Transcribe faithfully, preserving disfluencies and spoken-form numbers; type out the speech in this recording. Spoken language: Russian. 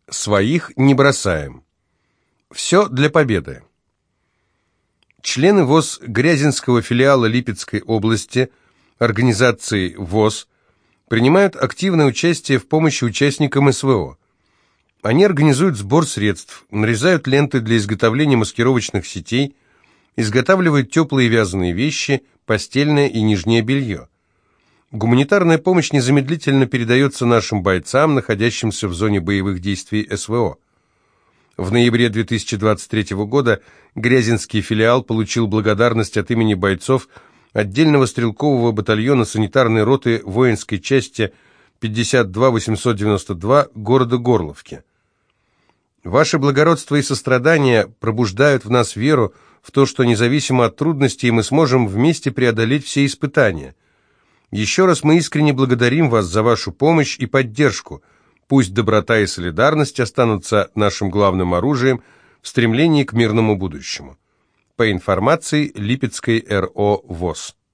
Своих не бросаем. Все для победы. Члены ВОС Грязинского филиала Липецкой области, организации ВОС, принимают активное участие в помощи участникам СВО. Они организуют сбор средств, нарезают ленты для изготовления маскировочных сетей, изготавливают теплые вязаные вещи, постельное и нижнее белье. Гуманитарная помощь незамедлительно передается нашим бойцам, находящимся в зоне боевых действий СВО. В ноябре две тысячи двадцать третьего года Грязинский филиал получил благодарность от имени бойцов отдельного стрелкового батальона санитарной роты воинской части пятьдесят два восемьсот девяносто два города Горловки. Ваше благородство и сострадание пробуждают в нас веру в то, что независимо от трудностей мы сможем вместе преодолеть все испытания. Еще раз мы искренне благодарим вас за вашу помощь и поддержку. Пусть доброта и солидарность останутся нашим главным оружием в стремлении к мирному будущему. По информации Липецкой РО ВОС.